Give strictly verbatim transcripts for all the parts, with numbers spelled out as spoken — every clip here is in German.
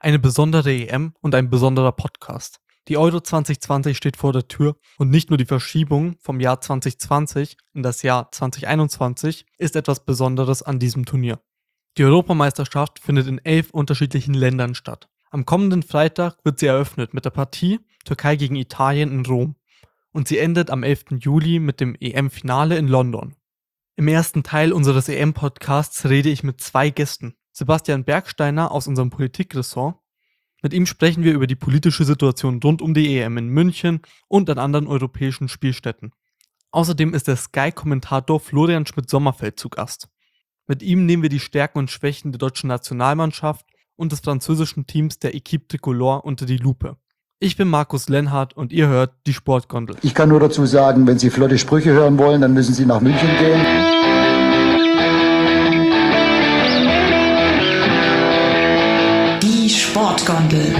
Eine besondere E M und ein besonderer Podcast. Die Euro zwanzig zwanzig steht vor der Tür und nicht nur die Verschiebung vom Jahr zwanzig zwanzig in das Jahr zwanzig einundzwanzig ist etwas Besonderes an diesem Turnier. Die Europameisterschaft findet in elf unterschiedlichen Ländern statt. Am kommenden Freitag wird sie eröffnet mit der Partie Türkei gegen Italien in Rom und sie endet am elften Juli mit dem E M-Finale in London. Im ersten Teil unseres E M-Podcasts rede ich mit zwei Gästen. Sebastian Bergsteiner aus unserem Politikressort. Mit ihm sprechen wir über die politische Situation rund um die E M in München und an anderen europäischen Spielstätten. Außerdem ist der Sky-Kommentator Florian Schmidt-Sommerfeld zu Gast. Mit ihm nehmen wir die Stärken und Schwächen der deutschen Nationalmannschaft und des französischen Teams der Équipe Tricolore unter die Lupe. Ich bin Markus Lenhardt und ihr hört die Sportgondel. Ich kann nur dazu sagen, wenn Sie flotte Sprüche hören wollen, dann müssen Sie nach München gehen. Die Sportgondel.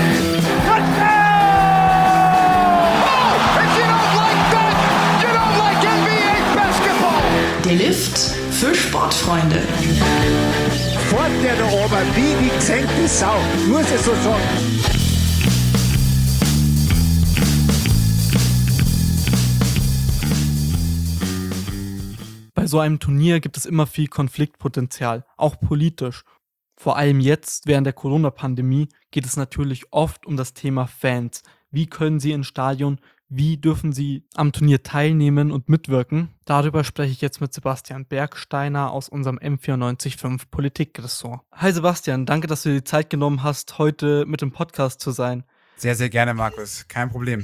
Der Lift für Sportfreunde. Fort der da oben, wie die gesenkte Sau, muss ich so sagen. Bei so einem Turnier gibt es immer viel Konfliktpotenzial, auch politisch. Vor allem jetzt, während der Corona-Pandemie, geht es natürlich oft um das Thema Fans. Wie können sie ins Stadion? Wie dürfen sie am Turnier teilnehmen und mitwirken? Darüber spreche ich jetzt mit Sebastian Bergsteiner aus unserem M vierundneunzig Komma fünf Politikressort. Hi Sebastian, danke, dass du dir die Zeit genommen hast, heute mit dem Podcast zu sein. Sehr, sehr gerne, Markus. Kein Problem.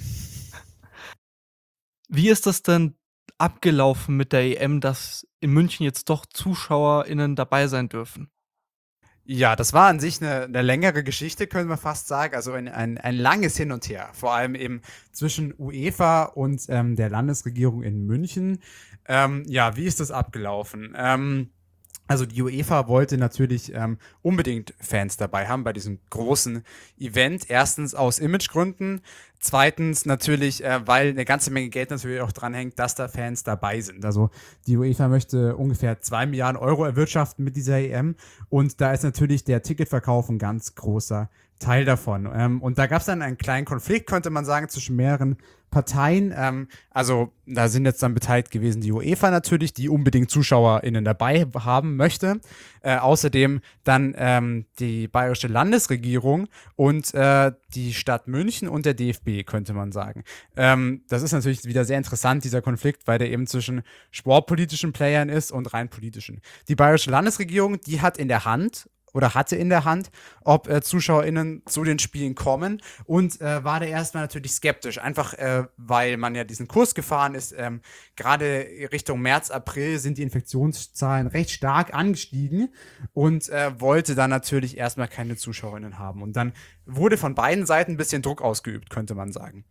Wie ist das denn abgelaufen mit der E M, dass in München jetzt doch ZuschauerInnen dabei sein dürfen? Ja, das war an sich eine, eine längere Geschichte, können wir fast sagen. Also ein, ein, ein langes Hin und Her. Vor allem eben zwischen UEFA und ähm, der Landesregierung in München. Ähm, ja, wie ist das abgelaufen? Ähm, also die UEFA wollte natürlich ähm, unbedingt Fans dabei haben bei diesem großen Event. Erstens aus Imagegründen. Zweitens natürlich, äh, weil eine ganze Menge Geld natürlich auch dranhängt, dass da Fans dabei sind. Also die UEFA möchte ungefähr zwei Milliarden Euro erwirtschaften mit dieser E M und da ist natürlich der Ticketverkauf ein ganz großer Teil davon. Ähm, und da gab es dann einen kleinen Konflikt, könnte man sagen, zwischen mehreren Parteien. Ähm, also da sind jetzt dann beteiligt gewesen die UEFA natürlich, die unbedingt ZuschauerInnen dabei haben möchte. Äh, außerdem dann ähm, die bayerische Landesregierung und äh, die Stadt München und der D F B, könnte man sagen. Ähm, das ist natürlich wieder sehr interessant, dieser Konflikt, weil der eben zwischen sportpolitischen Playern ist und rein politischen. Die bayerische Landesregierung, die hat in der Hand oder hatte in der Hand, ob äh, ZuschauerInnen zu den Spielen kommen und äh, war da erstmal natürlich skeptisch, einfach äh, weil man ja diesen Kurs gefahren ist. Ähm, Gerade Richtung März, April sind die Infektionszahlen recht stark angestiegen und äh, wollte dann natürlich erstmal keine ZuschauerInnen haben. Und dann wurde von beiden Seiten ein bisschen Druck ausgeübt, könnte man sagen.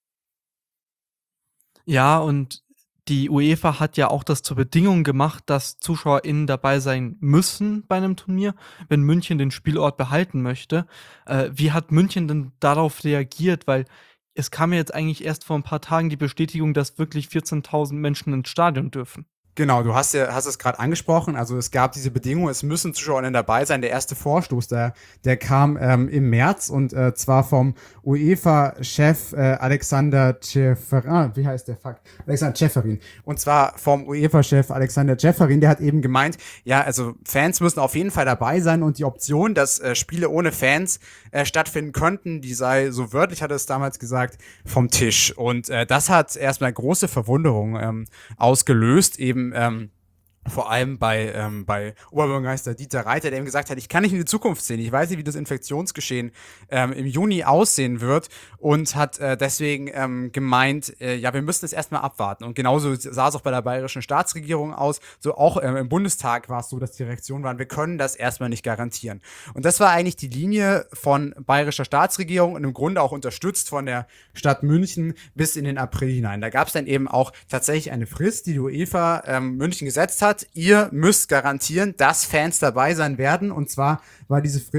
Ja, und die UEFA hat ja auch das zur Bedingung gemacht, dass ZuschauerInnen dabei sein müssen bei einem Turnier, wenn München den Spielort behalten möchte. Äh, wie hat München denn darauf reagiert? Weil es kam ja jetzt eigentlich erst vor ein paar Tagen die Bestätigung, dass wirklich vierzehntausend Menschen ins Stadion dürfen. Genau, du hast ja hast es gerade angesprochen, also es gab diese Bedingung, es müssen ZuschauerInnen dabei sein. Der erste Vorstoß, der, der kam ähm, im März und äh, zwar vom UEFA-Chef äh, Alexander Ceferin, wie heißt der, fuck, Alexander Ceferin. Und zwar vom UEFA-Chef Alexander Ceferin, der hat eben gemeint, ja, also Fans müssen auf jeden Fall dabei sein und die Option, dass äh, Spiele ohne Fans äh, stattfinden könnten, die sei, so wörtlich hat er es damals gesagt, vom Tisch. Und äh, das hat erstmal große Verwunderung ähm, ausgelöst, eben Ähm, vor allem bei, ähm, bei Oberbürgermeister Dieter Reiter, der ihm gesagt hat, ich kann nicht in die Zukunft sehen, ich weiß nicht, wie das Infektionsgeschehen ähm, im Juni aussehen wird und hat äh, deswegen ähm, gemeint, äh, ja, wir müssen es erstmal abwarten. Und genauso sah es auch bei der bayerischen Staatsregierung aus, so auch ähm, im Bundestag war es so, dass die Reaktion waren, wir können das erstmal nicht garantieren. Und das war eigentlich die Linie von bayerischer Staatsregierung und im Grunde auch unterstützt von der Stadt München bis in den April hinein. Da gab es dann eben auch tatsächlich eine Frist, die die UEFA ähm, München gesetzt hat. Ihr müsst garantieren, dass Fans dabei sein werden. Und zwar war diese Frist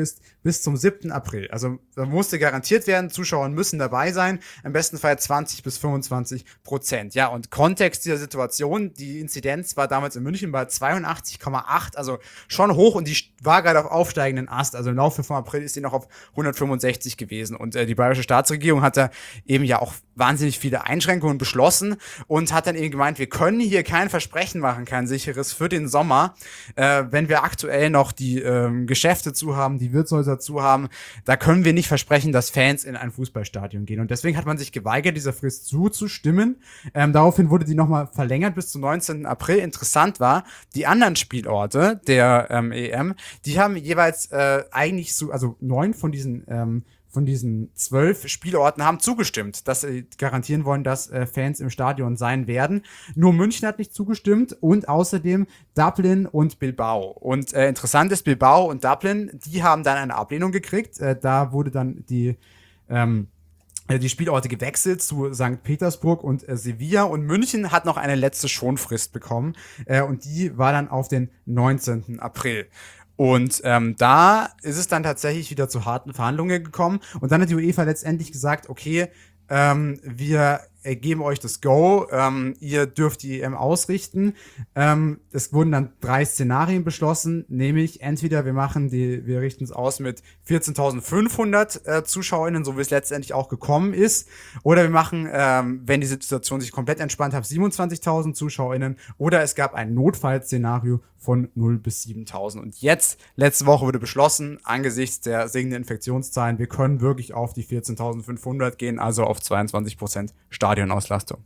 bis zum siebten April. Also da musste garantiert werden, Zuschauer müssen dabei sein, im besten Fall zwanzig bis fünfundzwanzig Prozent. Ja, und Kontext dieser Situation, die Inzidenz war damals in München bei zweiundachtzig Komma acht, also schon hoch und die war gerade auf aufsteigenden Ast. Also im Laufe von April ist sie noch auf hundertfünfundsechzig gewesen. Und äh, die bayerische Staatsregierung hat da eben ja auch wahnsinnig viele Einschränkungen beschlossen und hat dann eben gemeint, wir können hier kein Versprechen machen, kein sicheres für den Sommer, äh, wenn wir aktuell noch die ähm, Geschäfte zu haben, die Wirtshäuser zu haben, da können wir nicht versprechen, dass Fans in ein Fußballstadion gehen. Und deswegen hat man sich geweigert, dieser Frist zuzustimmen. Ähm, daraufhin wurde die nochmal verlängert bis zum neunzehnten April. Interessant war, die anderen Spielorte der ähm, E M, die haben jeweils äh, eigentlich so, also neun von diesen ähm, von diesen zwölf Spielorten haben zugestimmt, dass sie garantieren wollen, dass äh, Fans im Stadion sein werden. Nur München hat nicht zugestimmt und außerdem Dublin und Bilbao. Und äh, interessant ist, Bilbao und Dublin, die haben dann eine Ablehnung gekriegt. Äh, da wurde dann die ähm, die Spielorte gewechselt zu Sankt Petersburg und äh, Sevilla, und München hat noch eine letzte Schonfrist bekommen äh, und die war dann auf den neunzehnten April. Und ähm, da ist es dann tatsächlich wieder zu harten Verhandlungen gekommen. Und dann hat die UEFA letztendlich gesagt, okay, ähm, wir äh, geben euch das Go, ähm, ihr dürft die E M ausrichten. Ähm, es wurden dann drei Szenarien beschlossen, nämlich entweder wir machen die, wir richten es aus mit vierzehntausendfünfhundert äh, ZuschauerInnen, so wie es letztendlich auch gekommen ist, oder wir machen, ähm, wenn die Situation sich komplett entspannt hat, siebenundzwanzigtausend ZuschauerInnen, oder es gab ein Notfallszenario von null bis siebentausend. Und jetzt, letzte Woche wurde beschlossen, angesichts der sinkenden Infektionszahlen, wir können wirklich auf die vierzehntausendfünfhundert gehen, also auf zweiundzwanzig Prozent Stadionauslastung.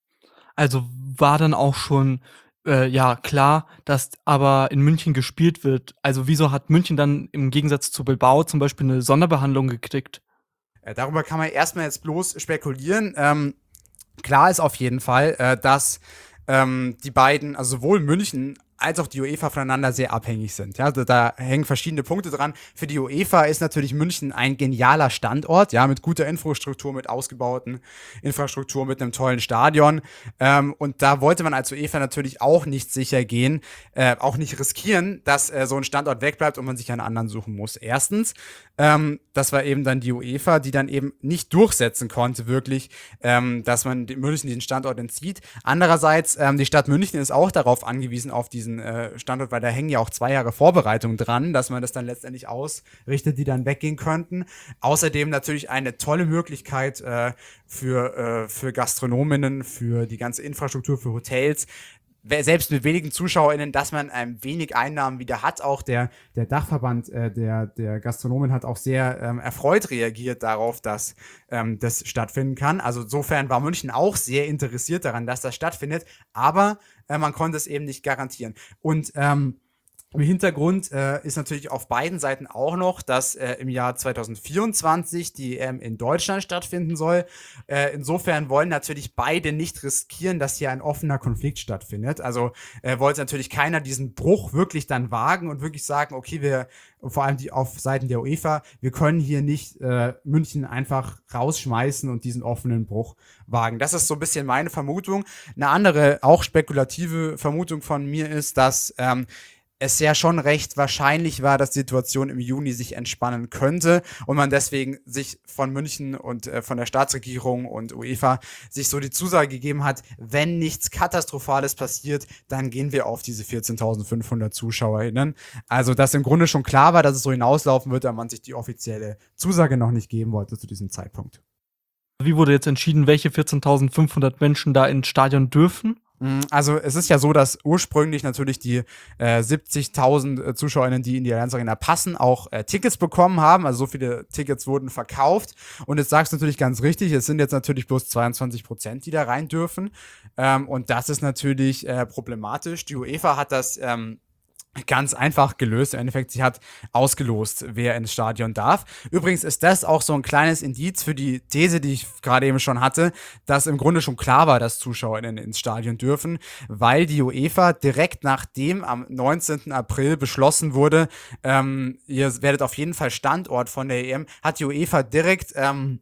Also war dann auch schon äh, ja klar, dass aber in München gespielt wird. Also wieso hat München dann im Gegensatz zu Bilbao zum Beispiel eine Sonderbehandlung gekriegt? Äh, darüber kann man erstmal jetzt bloß spekulieren. Ähm, klar ist auf jeden Fall, äh, dass ähm, die beiden, also sowohl München als auch die UEFA voneinander sehr abhängig sind. Ja, also da hängen verschiedene Punkte dran. Für die UEFA ist natürlich München ein genialer Standort, ja, mit guter Infrastruktur, mit ausgebauten Infrastruktur, mit einem tollen Stadion. Ähm, und da wollte man als UEFA natürlich auch nicht sicher gehen, äh, auch nicht riskieren, dass äh, so ein Standort wegbleibt und man sich einen anderen suchen muss. Erstens, ähm, das war eben dann die UEFA, die dann eben nicht durchsetzen konnte, wirklich, ähm, dass man München diesen Standort entzieht. Andererseits, ähm, die Stadt München ist auch darauf angewiesen, auf diesen Standort, weil da hängen ja auch zwei Jahre Vorbereitung dran, dass man das dann letztendlich ausrichtet, die dann weggehen könnten. Außerdem natürlich eine tolle Möglichkeit äh, für, äh, für Gastronominnen, für die ganze Infrastruktur, für Hotels, selbst mit wenigen ZuschauerInnen, dass man ein wenig Einnahmen wieder hat. Auch der, der Dachverband äh, der, der Gastronomen hat auch sehr ähm, erfreut reagiert darauf, dass ähm, das stattfinden kann. Also insofern war München auch sehr interessiert daran, dass das stattfindet, aber äh, man konnte es eben nicht garantieren. Und ähm, im Hintergrund äh, ist natürlich auf beiden Seiten auch noch, dass äh, im Jahr zweitausendvierundzwanzig die E M in Deutschland stattfinden soll. Äh, insofern wollen natürlich beide nicht riskieren, dass hier ein offener Konflikt stattfindet. Also äh, wollte natürlich keiner diesen Bruch wirklich dann wagen und wirklich sagen, okay, wir, vor allem die auf Seiten der UEFA, wir können hier nicht äh, München einfach rausschmeißen und diesen offenen Bruch wagen. Das ist so ein bisschen meine Vermutung. Eine andere, auch spekulative Vermutung von mir ist, dass ähm, es ja schon recht wahrscheinlich war, dass die Situation im Juni sich entspannen könnte und man deswegen sich von München und äh, von der Staatsregierung und UEFA sich so die Zusage gegeben hat, wenn nichts Katastrophales passiert, dann gehen wir auf diese vierzehntausendfünfhundert ZuschauerInnen. Also, dass im Grunde schon klar war, dass es so hinauslaufen wird, aber man sich die offizielle Zusage noch nicht geben wollte zu diesem Zeitpunkt. Wie wurde jetzt entschieden, welche vierzehntausendfünfhundert Menschen da ins Stadion dürfen? Also es ist ja so, dass ursprünglich natürlich die äh, siebzigtausend äh, ZuschauerInnen, die in die Allianz Arena passen, auch äh, Tickets bekommen haben. Also so viele Tickets wurden verkauft. Und jetzt sagst du natürlich ganz richtig, es sind jetzt natürlich bloß zweiundzwanzig Prozent, die da rein dürfen. Ähm, und das ist natürlich äh, problematisch. Die UEFA hat das ähm, ganz einfach gelöst. Im Endeffekt, sie hat ausgelost, wer ins Stadion darf. Übrigens ist das auch so ein kleines Indiz für die These, die ich gerade eben schon hatte, dass im Grunde schon klar war, dass ZuschauerInnen ins Stadion dürfen, weil die UEFA direkt nachdem am neunzehnten April beschlossen wurde, ähm, ihr werdet auf jeden Fall Standort von der E M, hat die UEFA direkt ähm,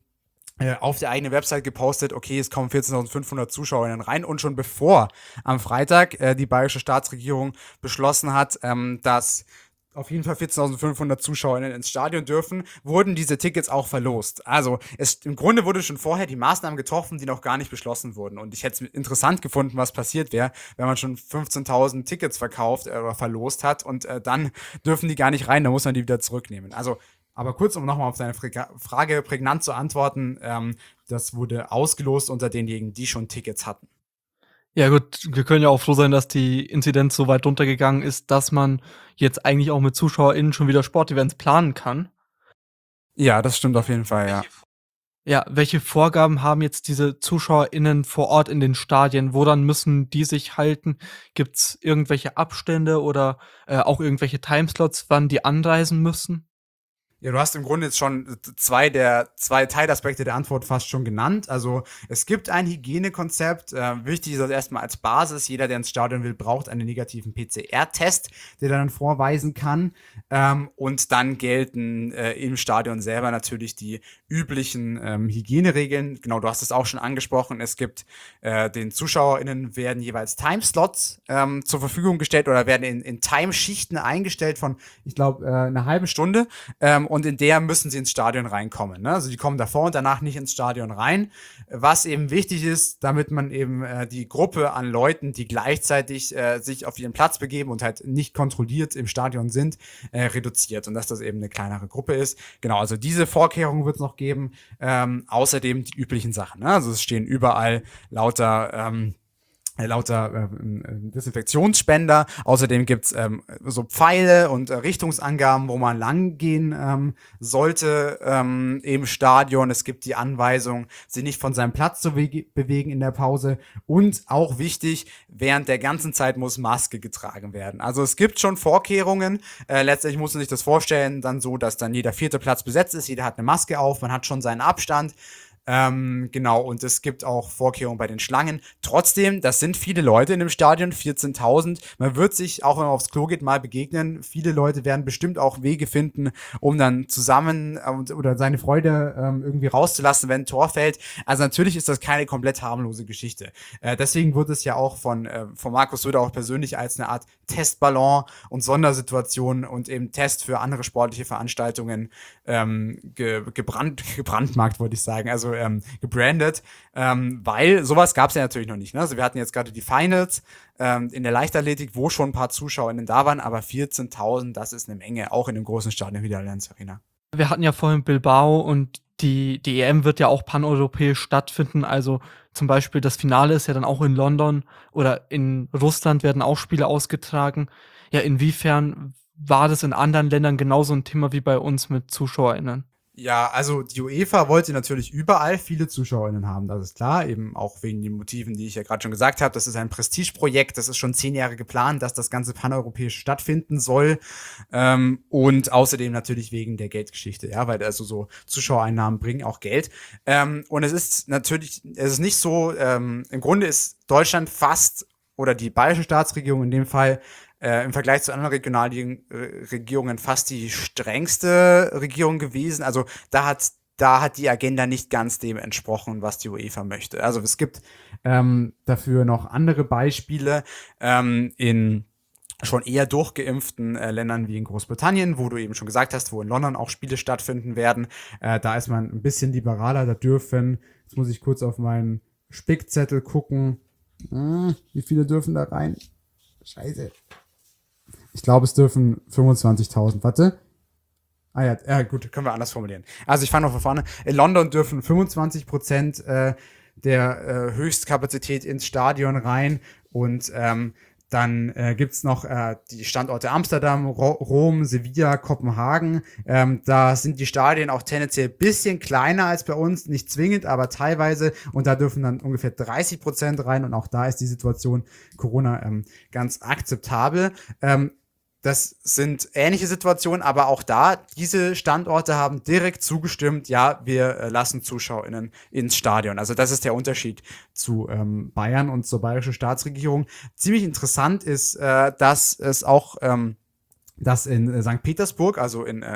auf der eigenen Website gepostet, okay, es kommen vierzehntausendfünfhundert ZuschauerInnen rein, und schon bevor am Freitag äh, die bayerische Staatsregierung beschlossen hat, ähm, dass auf jeden Fall vierzehntausendfünfhundert ZuschauerInnen ins Stadion dürfen, wurden diese Tickets auch verlost. Also es, im Grunde wurde schon vorher die Maßnahmen getroffen, die noch gar nicht beschlossen wurden. Und ich hätte es interessant gefunden, was passiert wäre, wenn man schon fünfzehntausend Tickets verkauft äh, oder verlost hat und äh, dann dürfen die gar nicht rein, dann muss man die wieder zurücknehmen. Also, aber kurz, um nochmal auf deine Frage prägnant zu antworten, ähm, das wurde ausgelost unter denjenigen, die schon Tickets hatten. Ja gut, wir können ja auch froh sein, dass die Inzidenz so weit runtergegangen ist, dass man jetzt eigentlich auch mit ZuschauerInnen schon wieder Sportevents planen kann. Ja, das stimmt auf jeden Fall, ja. Ja, welche Vorgaben haben jetzt diese ZuschauerInnen vor Ort in den Stadien? Woran müssen die sich halten? Gibt's irgendwelche Abstände oder äh, auch irgendwelche Timeslots, wann die anreisen müssen? Ja, du hast im Grunde jetzt schon zwei der zwei Teilaspekte der Antwort fast schon genannt. Also es gibt ein Hygienekonzept. Äh, wichtig ist das erstmal als Basis. Jeder, der ins Stadion will, braucht einen negativen P C R-Test, der dann vorweisen kann. Ähm, und dann gelten äh, im Stadion selber natürlich die üblichen ähm, Hygieneregeln. Genau, du hast es auch schon angesprochen. Es gibt äh, den ZuschauerInnen werden jeweils Timeslots ähm, zur Verfügung gestellt oder werden in, in Timeschichten eingestellt von, ich glaube, äh, einer halben Stunde. Ähm, und in der müssen sie ins Stadion reinkommen. Ne? Also die kommen davor und danach nicht ins Stadion rein. Was eben wichtig ist, damit man eben äh, die Gruppe an Leuten, die gleichzeitig äh, sich auf ihren Platz begeben und halt nicht kontrolliert im Stadion sind, äh, reduziert. Und dass das eben eine kleinere Gruppe ist. Genau, also diese Vorkehrungen wird es noch geben. Ähm, außerdem die üblichen Sachen. Ne? Also es stehen überall lauter ähm, lauter äh, Desinfektionsspender. Außerdem gibt's ähm, so Pfeile und äh, Richtungsangaben, wo man langgehen ähm, sollte ähm, im Stadion. Es gibt die Anweisung, sich nicht von seinem Platz zu be- bewegen in der Pause. Und auch wichtig, während der ganzen Zeit muss Maske getragen werden. Also es gibt schon Vorkehrungen. Äh, letztendlich muss man sich das vorstellen, dann so, dass dann jeder vierte Platz besetzt ist. Jeder hat eine Maske auf, man hat schon seinen Abstand. Ähm, genau, und es gibt auch Vorkehrungen bei den Schlangen. Trotzdem, das sind viele Leute in dem Stadion, vierzehntausend. Man wird sich, auch wenn man aufs Klo geht, mal begegnen. Viele Leute werden bestimmt auch Wege finden, um dann zusammen äh, oder seine Freude ähm, irgendwie rauszulassen, wenn ein Tor fällt. Also natürlich ist das keine komplett harmlose Geschichte. Äh, deswegen wird es ja auch von, äh, von Markus Söder auch persönlich als eine Art Testballon und Sondersituation und eben Test für andere sportliche Veranstaltungen ähm, ge- gebrannt, gebrandmarkt, wollte ich sagen. Also Ähm, gebrandet, ähm, weil sowas gab es ja natürlich noch nicht. Ne? Also wir hatten jetzt gerade die Finals ähm, in der Leichtathletik, wo schon ein paar ZuschauerInnen da waren, aber vierzehntausend, das ist eine Menge, auch in einem großen Stadion wie der Allianz Arena. Wir hatten ja vorhin Bilbao und die, die E M wird ja auch paneuropäisch stattfinden. Also zum Beispiel das Finale ist ja dann auch in London oder in Russland werden auch Spiele ausgetragen. Ja, inwiefern war das in anderen Ländern genauso ein Thema wie bei uns mit ZuschauerInnen? Ja, also die UEFA wollte natürlich überall viele ZuschauerInnen haben, das ist klar, eben auch wegen den Motiven, die ich ja gerade schon gesagt habe. Das ist ein Prestigeprojekt, das ist schon zehn Jahre geplant, dass das Ganze paneuropäisch stattfinden soll. Ähm, und außerdem natürlich wegen der Geldgeschichte, ja, weil also so Zuschauereinnahmen bringen auch Geld. Ähm, und es ist natürlich, es ist nicht so, ähm, im Grunde ist Deutschland fast, oder die bayerische Staatsregierung in dem Fall, Äh, im Vergleich zu anderen Regionalregierungen fast die strengste Regierung gewesen. Also da hat da hat die Agenda nicht ganz dem entsprochen, was die UEFA möchte. Also es gibt ähm, dafür noch andere Beispiele ähm, in schon eher durchgeimpften äh, Ländern wie in Großbritannien, wo du eben schon gesagt hast, wo in London auch Spiele stattfinden werden. Äh, da ist man ein bisschen liberaler. Da dürfen, jetzt muss ich kurz auf meinen Spickzettel gucken, hm, wie viele dürfen da rein? Scheiße. Ich glaube, es dürfen fünfundzwanzigtausend. Warte. Ah ja, ja, gut, können wir anders formulieren. Also ich fange noch von vorne. In London dürfen fünfundzwanzig Prozent äh, der äh, Höchstkapazität ins Stadion rein. Und ähm, dann äh, gibt's noch äh, die Standorte Amsterdam, Ro- Rom, Sevilla, Kopenhagen. Ähm, da sind die Stadien auch tendenziell bisschen kleiner als bei uns. Nicht zwingend, aber teilweise. Und da dürfen dann ungefähr dreißig Prozent rein. Und auch da ist die Situation Corona ähm, ganz akzeptabel. Ähm, Das sind ähnliche Situationen, aber auch da, diese Standorte haben direkt zugestimmt, ja, wir äh, lassen ZuschauerInnen ins Stadion. Also das ist der Unterschied zu ähm, Bayern und zur bayerischen Staatsregierung. Ziemlich interessant ist, äh, dass es auch, ähm, dass in äh, Sankt Petersburg, also in äh,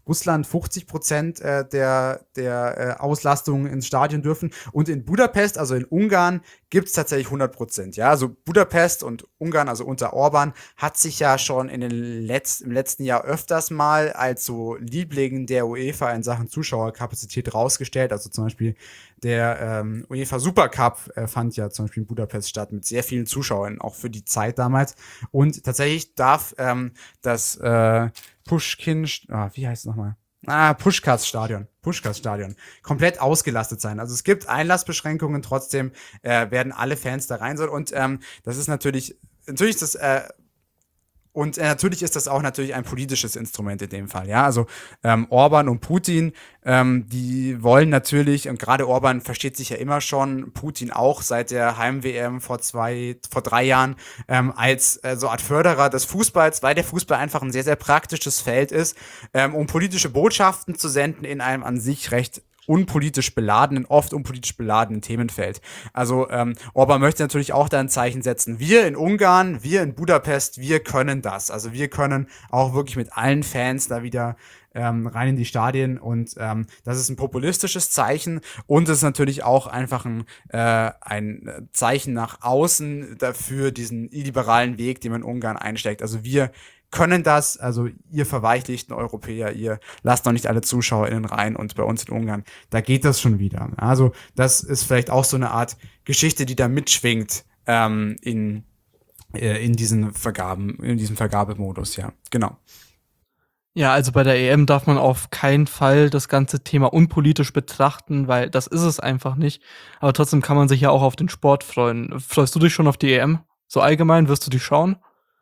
Russland fünfzig Prozent äh, der, der äh, Auslastung ins Stadion dürfen. Und in Budapest, also in Ungarn, gibt es tatsächlich hundert Prozent. Ja, also Budapest und Ungarn, also unter Orban, hat sich ja schon in den Letz-, im letzten Jahr öfters mal als so Liebling der UEFA in Sachen Zuschauerkapazität rausgestellt. Also zum Beispiel der ähm, UEFA Supercup äh, fand ja zum Beispiel in Budapest statt mit sehr vielen Zuschauern, auch für die Zeit damals. Und tatsächlich darf ähm, das äh, Pushkin, ah, wie heißt es nochmal? Ah, Puschkas-Stadion. Puschkas-Stadion. Komplett ausgelastet sein. Also es gibt Einlassbeschränkungen, trotzdem äh, werden alle Fans da rein sollen. Und ähm, das ist natürlich, natürlich ist das, äh, und äh, natürlich ist das auch natürlich ein politisches Instrument in dem Fall. Ja, also ähm, Orban und Putin, ähm, die wollen natürlich, und gerade Orban versteht sich ja immer schon, Putin auch seit der Heim-W M vor zwei, vor drei Jahren, ähm, als äh, so Art Förderer des Fußballs, weil der Fußball einfach ein sehr, sehr praktisches Feld ist, ähm, um politische Botschaften zu senden in einem an sich recht unpolitisch beladenen, oft unpolitisch beladenen Themenfeld. Also ähm, Orban möchte natürlich auch da ein Zeichen setzen. Wir in Ungarn, wir in Budapest, wir können das. Also wir können auch wirklich mit allen Fans da wieder ähm, rein in die Stadien und ähm, das ist ein populistisches Zeichen und es ist natürlich auch einfach ein, äh, ein Zeichen nach außen dafür, diesen illiberalen Weg, den man in Ungarn einsteckt. Also wir können das, also ihr verweichlichten Europäer, ihr lasst noch nicht alle ZuschauerInnen rein und bei uns in Ungarn, da geht das schon wieder. Also das ist vielleicht auch so eine Art Geschichte, die da mitschwingt ähm, in, äh, in diesen Vergaben, in diesem Vergabemodus, ja, genau. Ja, also bei der E M darf man auf keinen Fall das ganze Thema unpolitisch betrachten, weil das ist es einfach nicht. Aber trotzdem kann man sich ja auch auf den Sport freuen. Freust du dich schon auf die E M? So allgemein, wirst du die schauen?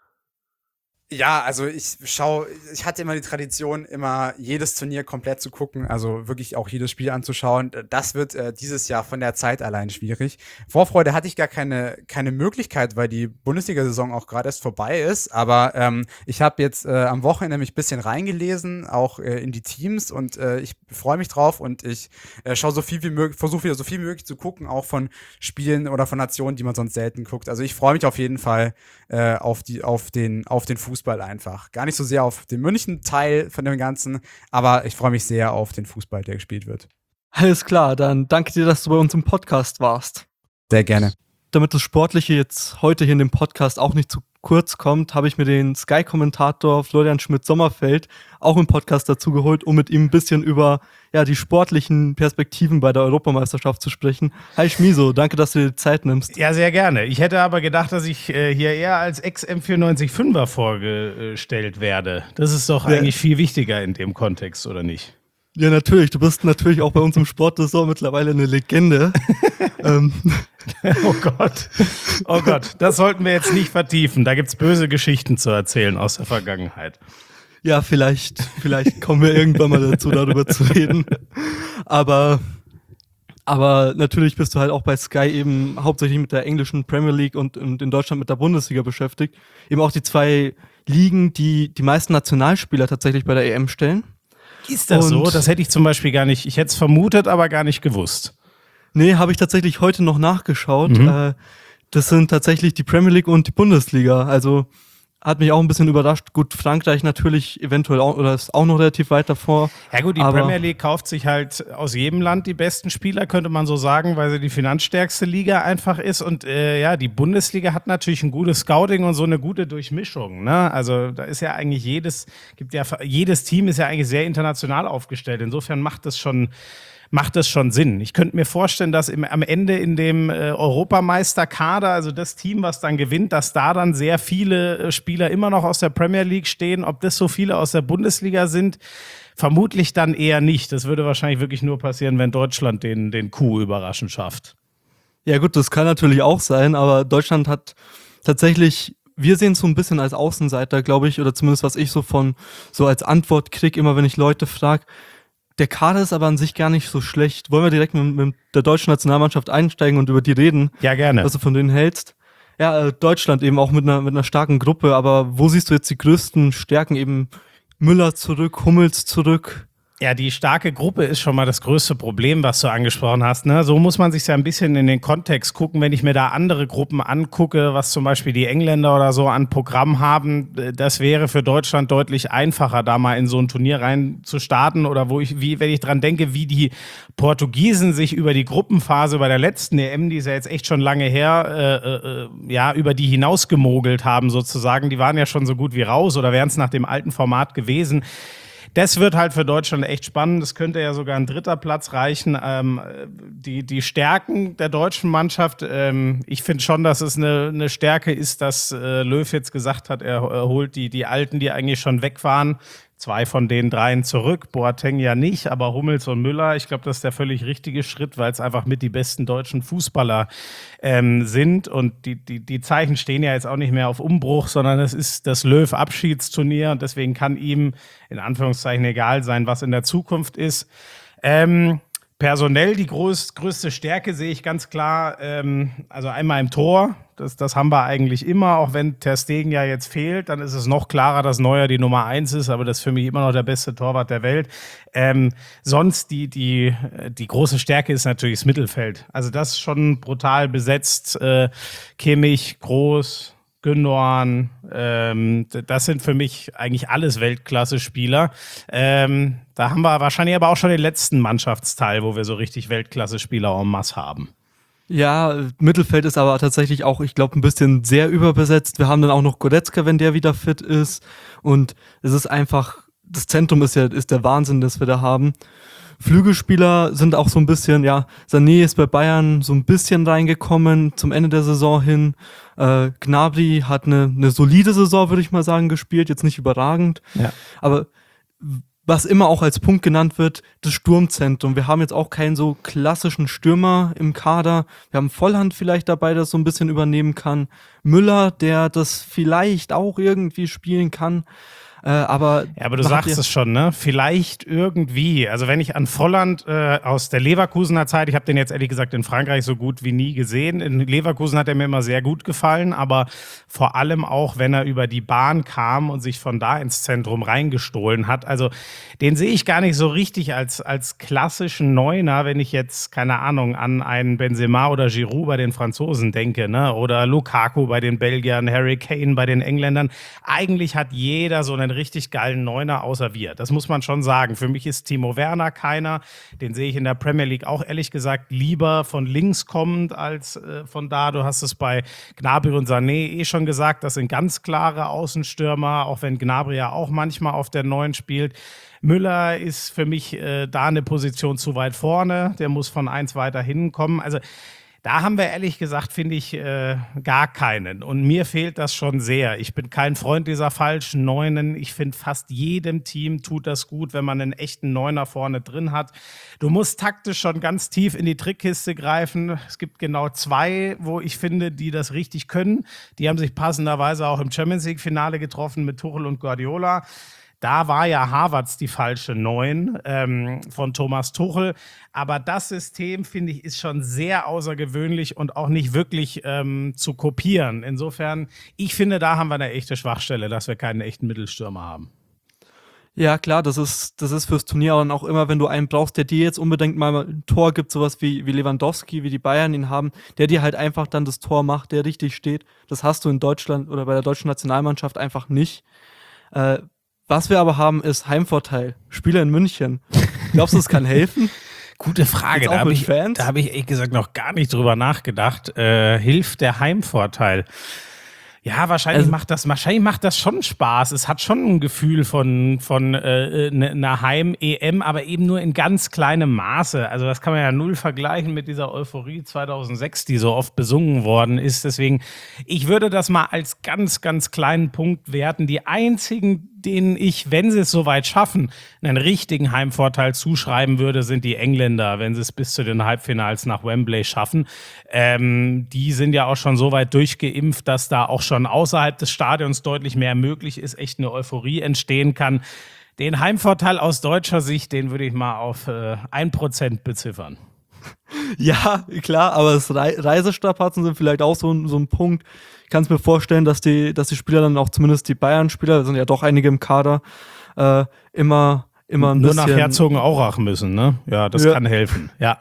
Ja, also ich schaue, ich hatte immer die Tradition, immer jedes Turnier komplett zu gucken, also wirklich auch jedes Spiel anzuschauen. Das wird äh, dieses Jahr von der Zeit allein schwierig. Vorfreude hatte ich gar keine keine Möglichkeit, weil die Bundesliga-Saison auch gerade erst vorbei ist. Aber ähm, ich habe jetzt äh, am Wochenende mich ein bisschen reingelesen, auch äh, in die Teams und äh, ich freue mich drauf und ich äh, schaue so viel wie möglich, versuche wieder so viel wie möglich zu gucken, auch von Spielen oder von Nationen, die man sonst selten guckt. Also ich freue mich auf jeden Fall äh, auf die auf den auf den Fußball. Fußball einfach. Gar nicht so sehr auf den München-Teil von dem Ganzen, aber ich freue mich sehr auf den Fußball, der gespielt wird. Alles klar, dann danke dir, dass du bei uns im Podcast warst. Sehr gerne. Damit das Sportliche jetzt heute hier in dem Podcast auch nicht zu kurz kommt, habe ich mir den Sky-Kommentator Florian Schmidt-Sommerfeld auch im Podcast dazu geholt, um mit ihm ein bisschen über ja, die sportlichen Perspektiven bei der Europameisterschaft zu sprechen. Hi Schmiso, danke, dass du dir die Zeit nimmst. Ja, sehr gerne. Ich hätte aber gedacht, dass ich äh, hier eher als Ex-M vierundneunzig Fünfer vorgestellt werde. Das ist doch ja eigentlich viel wichtiger in dem Kontext, oder nicht? Ja, natürlich. Du bist natürlich auch bei uns im Sportressort mittlerweile eine Legende. ähm. Oh Gott. Oh Gott. Das sollten wir jetzt nicht vertiefen. Da gibt's böse Geschichten zu erzählen aus der Vergangenheit. Ja, vielleicht, vielleicht kommen wir irgendwann mal dazu, darüber zu reden. Aber, aber natürlich bist du halt auch bei Sky eben hauptsächlich mit der englischen Premier League und, und in Deutschland mit der Bundesliga beschäftigt. Eben auch die zwei Ligen, die die meisten Nationalspieler tatsächlich bei der E M stellen. Ist das und so? Das hätte ich zum Beispiel gar nicht, ich hätte es vermutet, aber gar nicht gewusst. Nee, habe ich tatsächlich heute noch nachgeschaut. Mhm. Äh, das sind tatsächlich die Premier League und die Bundesliga. Also hat mich auch ein bisschen überrascht. Gut, Frankreich natürlich eventuell auch, oder ist auch noch relativ weit davor. Ja gut, die aber Premier League kauft sich halt aus jedem Land die besten Spieler, könnte man so sagen, weil sie die finanzstärkste Liga einfach ist. Und äh, ja, die Bundesliga hat natürlich ein gutes Scouting und so eine gute Durchmischung. Ne? Also da ist ja eigentlich jedes, gibt ja jedes Team ist ja eigentlich sehr international aufgestellt. Insofern macht das schon macht das schon Sinn. Ich könnte mir vorstellen, dass im, am Ende in dem äh, Europameisterkader, also das Team, was dann gewinnt, dass da dann sehr viele äh, Spieler immer noch aus der Premier League stehen. Ob das so viele aus der Bundesliga sind, vermutlich dann eher nicht. Das würde wahrscheinlich wirklich nur passieren, wenn Deutschland den, den Coup überraschend schafft. Ja gut, das kann natürlich auch sein, aber Deutschland hat tatsächlich, wir sehen es so ein bisschen als Außenseiter, glaube ich, oder zumindest was ich so von so als Antwort kriege, immer wenn ich Leute frage. Der Kader ist aber an sich gar nicht so schlecht. Wollen wir direkt mit, mit der deutschen Nationalmannschaft einsteigen und über die reden? Ja, gerne. Was du von denen hältst? Ja, äh, Deutschland eben auch mit einer, mit einer starken Gruppe, aber wo siehst du jetzt die größten Stärken? Eben Müller zurück, Hummels zurück? Ja, die starke Gruppe ist schon mal das größte Problem, was du angesprochen hast. Ne? So muss man sich ja ein bisschen in den Kontext gucken, wenn ich mir da andere Gruppen angucke, was zum Beispiel die Engländer oder so an Programm haben. Das wäre für Deutschland deutlich einfacher, da mal in so ein Turnier rein zu starten. Oder wo ich, wie, wenn ich dran denke, wie die Portugiesen sich über die Gruppenphase bei der letzten E M, die ist ja jetzt echt schon lange her, äh, äh, ja, über die hinausgemogelt haben sozusagen. Die waren ja schon so gut wie raus oder wären es nach dem alten Format gewesen. Das wird halt für Deutschland echt spannend. Das könnte ja sogar ein dritter Platz reichen. Ähm, die, die Stärken der deutschen Mannschaft, ähm, ich finde schon, dass es eine, eine Stärke ist, dass äh, Löw jetzt gesagt hat, er, er holt die, die Alten, die eigentlich schon weg waren, zwei von den dreien zurück. Boateng ja nicht, aber Hummels und Müller, ich glaube, das ist der völlig richtige Schritt, weil es einfach mit die besten deutschen Fußballer ähm, sind. Und die, die, die Zeichen stehen ja jetzt auch nicht mehr auf Umbruch, sondern es ist das Löw-Abschiedsturnier und deswegen kann ihm in Anführungszeichen egal sein, was in der Zukunft ist. Ähm, personell die groß, größte Stärke sehe ich ganz klar, ähm, also einmal im Tor. Das, das haben wir eigentlich immer, auch wenn Ter Stegen ja jetzt fehlt, dann ist es noch klarer, dass Neuer die Nummer eins ist, aber das ist für mich immer noch der beste Torwart der Welt. Ähm, sonst die, die, die große Stärke ist natürlich das Mittelfeld. Also das ist schon brutal besetzt. Äh, Kimmich, Groß, Gündoğan, ähm, das sind für mich eigentlich alles Weltklasse-Spieler. Ähm, da haben wir wahrscheinlich aber auch schon den letzten Mannschaftsteil, wo wir so richtig Weltklasse-Spieler en masse haben. Ja, Mittelfeld ist aber tatsächlich auch, ich glaube, ein bisschen sehr überbesetzt. Wir haben dann auch noch Goretzka, wenn der wieder fit ist. Und es ist einfach, das Zentrum ist ja ist der Wahnsinn, das wir da haben. Flügelspieler sind auch so ein bisschen, ja, Sané ist bei Bayern so ein bisschen reingekommen zum Ende der Saison hin. Äh, Gnabry hat eine, eine solide Saison, würde ich mal sagen, gespielt, jetzt nicht überragend. Ja. Aber was immer auch als Punkt genannt wird, das Sturmzentrum. Wir haben jetzt auch keinen so klassischen Stürmer im Kader. Wir haben Volland vielleicht dabei, der das so ein bisschen übernehmen kann. Müller, der das vielleicht auch irgendwie spielen kann. Äh, aber ja, aber du sagst es schon, ne? Vielleicht irgendwie. Also wenn ich an Volland äh, aus der Leverkusener Zeit, ich habe den jetzt ehrlich gesagt in Frankreich so gut wie nie gesehen. In Leverkusen hat er mir immer sehr gut gefallen, aber vor allem auch, wenn er über die Bahn kam und sich von da ins Zentrum reingestohlen hat. Also den sehe ich gar nicht so richtig als, als klassischen Neuner, wenn ich jetzt, keine Ahnung, an einen Benzema oder Giroud bei den Franzosen denke, ne? Oder Lukaku bei den Belgiern, Harry Kane bei den Engländern. Eigentlich hat jeder so einen richtig geilen Neuner außer wir. Das muss man schon sagen. Für mich ist Timo Werner keiner. Den sehe ich in der Premier League auch ehrlich gesagt lieber von links kommend als äh, von da. Du hast es bei Gnabry und Sané eh schon gesagt. Das sind ganz klare Außenstürmer, auch wenn Gnabry ja auch manchmal auf der Neun spielt. Müller ist für mich äh, da eine Position zu weit vorne. Der muss von eins weiter hinkommen. Also da haben wir ehrlich gesagt, finde ich, äh, gar keinen. Und mir fehlt das schon sehr. Ich bin kein Freund dieser falschen Neunen. Ich finde, fast jedem Team tut das gut, wenn man einen echten Neuner vorne drin hat. Du musst taktisch schon ganz tief in die Trickkiste greifen. Es gibt genau zwei, wo ich finde, die das richtig können. Die haben sich passenderweise auch im Champions-League-Finale getroffen mit Tuchel und Guardiola. Da war ja Havertz die falsche Neun ähm, von Thomas Tuchel. Aber das System, finde ich, ist schon sehr außergewöhnlich und auch nicht wirklich ähm, zu kopieren. Insofern, ich finde, da haben wir eine echte Schwachstelle, dass wir keinen echten Mittelstürmer haben. Ja, klar, das ist, das ist fürs Turnier und auch immer, wenn du einen brauchst, der dir jetzt unbedingt mal ein Tor gibt, sowas wie, wie Lewandowski, wie die Bayern ihn haben, der dir halt einfach dann das Tor macht, der richtig steht. Das hast du in Deutschland oder bei der deutschen Nationalmannschaft einfach nicht. Äh, Was wir aber haben, ist Heimvorteil. Spieler in München. Glaubst du, es kann helfen? Gute Frage. Da habe ich, da hab ich ehrlich gesagt noch gar nicht drüber nachgedacht. Äh, hilft der Heimvorteil? Ja, wahrscheinlich also, macht das, wahrscheinlich macht das schon Spaß. Es hat schon ein Gefühl von, von äh, einer Heim-E M, aber eben nur in ganz kleinem Maße. Also das kann man ja null vergleichen mit dieser Euphorie zweitausendsechs, die so oft besungen worden ist. Deswegen, ich würde das mal als ganz, ganz kleinen Punkt werten. Die einzigen, denen ich, wenn sie es soweit schaffen, einen richtigen Heimvorteil zuschreiben würde, sind die Engländer, wenn sie es bis zu den Halbfinals nach Wembley schaffen. Ähm, die sind ja auch schon so weit durchgeimpft, dass da auch schon außerhalb des Stadions deutlich mehr möglich ist, echt eine Euphorie entstehen kann. Den Heimvorteil aus deutscher Sicht, den würde ich mal auf äh, ein Prozent beziffern. Ja, klar, aber das Re- Reisestrapazen sind vielleicht auch so, so ein Punkt. Ich kann es mir vorstellen, dass die, dass die Spieler dann auch, zumindest die Bayern-Spieler, da sind ja doch einige im Kader, äh, immer immer ein Nur bisschen... nach Herzogenaurach müssen, ne? Ja, das Ja. kann helfen, ja.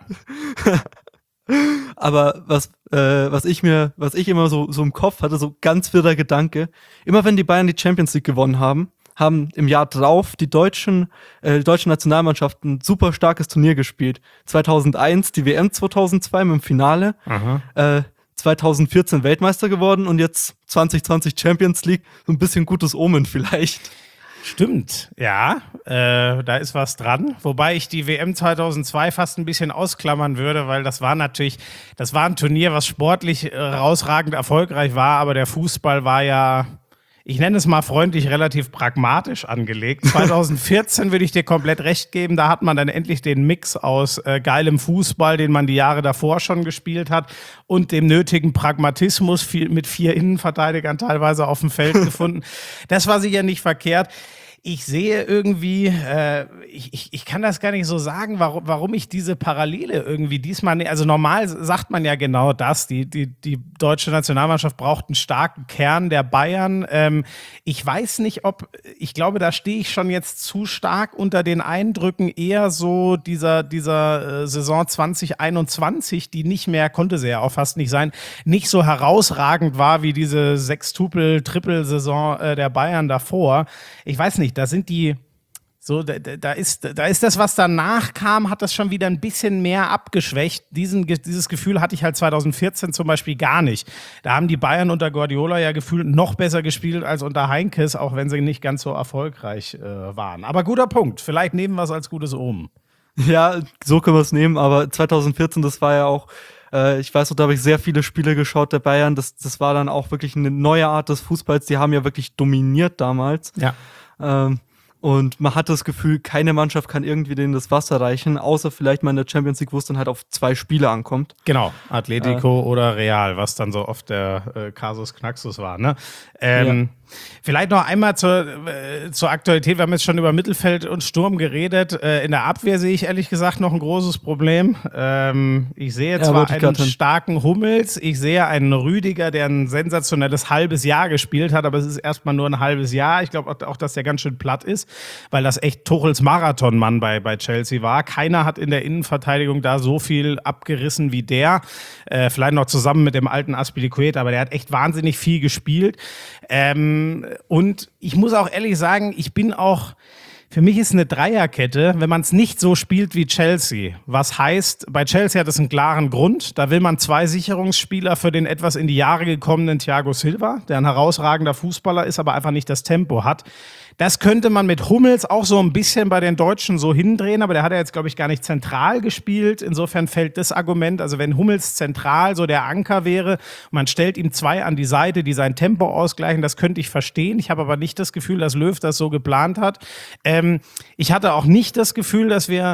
Aber was, äh, was ich mir, was ich immer so, so im Kopf hatte, so ganz wirrer Gedanke, immer wenn die Bayern die Champions League gewonnen haben, haben im Jahr drauf die deutschen, äh, die deutsche Nationalmannschaft ein super starkes Turnier gespielt. zweitausendeins die W M zweitausendzwei mit dem Finale, Aha. äh, zweitausendvierzehn Weltmeister geworden und jetzt zwanzig zwanzig Champions League, so ein bisschen gutes Omen vielleicht. Stimmt, ja, äh, da ist was dran. Wobei ich die W M zweitausendzwei fast ein bisschen ausklammern würde, weil das war natürlich, das war ein Turnier, was sportlich äh, herausragend erfolgreich war, aber der Fußball war ja, ich nenne es mal freundlich, relativ pragmatisch angelegt. zweitausendvierzehn würde ich dir komplett recht geben, da hat man dann endlich den Mix aus äh, geilem Fußball, den man die Jahre davor schon gespielt hat, und dem nötigen Pragmatismus viel, mit vier Innenverteidigern teilweise auf dem Feld gefunden. Das war sicher nicht verkehrt. Ich sehe irgendwie, äh, ich, ich, ich kann das gar nicht so sagen, warum, warum ich diese Parallele irgendwie diesmal, ne, also normal sagt man ja genau das, die, die, die deutsche Nationalmannschaft braucht einen starken Kern der Bayern. Ähm, ich weiß nicht, ob, ich glaube, da stehe ich schon jetzt zu stark unter den Eindrücken eher so dieser, dieser äh, Saison zwanzig einundzwanzig, die nicht mehr, konnte sie ja auch fast nicht sein, nicht so herausragend war wie diese Sextupel-Trippel-Saison äh, der Bayern davor. Ich weiß nicht, da sind die, so, da, da, ist, da ist das, was danach kam, hat das schon wieder ein bisschen mehr abgeschwächt. Diesen, dieses Gefühl hatte ich halt zweitausendvierzehn zum Beispiel gar nicht. Da haben die Bayern unter Guardiola ja gefühlt noch besser gespielt als unter Heinkes, auch wenn sie nicht ganz so erfolgreich äh, waren. Aber guter Punkt, vielleicht nehmen wir es als gutes Omen. Ja, so können wir es nehmen, aber zweitausendvierzehn, das war ja auch, äh, ich weiß noch, da habe ich sehr viele Spiele geschaut der Bayern, das, das war dann auch wirklich eine neue Art des Fußballs, die haben ja wirklich dominiert damals. Ja. Ähm, und man hat das Gefühl, keine Mannschaft kann irgendwie denen das Wasser reichen, außer vielleicht mal in der Champions League, wo es dann halt auf zwei Spiele ankommt. Genau, Atletico äh, oder Real, was dann so oft der äh, Kasus Knaxus war, ne? Ähm, ja. Vielleicht noch einmal zur, äh, zur Aktualität. Wir haben jetzt schon über Mittelfeld und Sturm geredet. Äh, in der Abwehr sehe ich ehrlich gesagt noch ein großes Problem. Ähm, ich sehe zwar ja, einen starken Hummels, ich sehe einen Rüdiger, der ein sensationelles halbes Jahr gespielt hat, aber es ist erstmal nur ein halbes Jahr. Ich glaube auch, auch, dass der ganz schön platt ist, weil das echt Tuchels Marathonmann bei, bei Chelsea war. Keiner hat in der Innenverteidigung da so viel abgerissen wie der. Äh, vielleicht noch zusammen mit dem alten Azpilicueta, aber der hat echt wahnsinnig viel gespielt. Ähm, und ich muss auch ehrlich sagen, ich bin auch, für mich ist eine Dreierkette, wenn man es nicht so spielt wie Chelsea. Was heißt, bei Chelsea hat es einen klaren Grund. Da will man zwei Sicherungsspieler für den etwas in die Jahre gekommenen Thiago Silva, der ein herausragender Fußballer ist, aber einfach nicht das Tempo hat. Das könnte man mit Hummels auch so ein bisschen bei den Deutschen so hindrehen, aber der hat ja jetzt, glaube ich, gar nicht zentral gespielt. Insofern fällt das Argument, also wenn Hummels zentral so der Anker wäre, man stellt ihm zwei an die Seite, die sein Tempo ausgleichen, das könnte ich verstehen. Ich habe aber nicht das Gefühl, dass Löw das so geplant hat. Ähm, ich hatte auch nicht das Gefühl, dass wir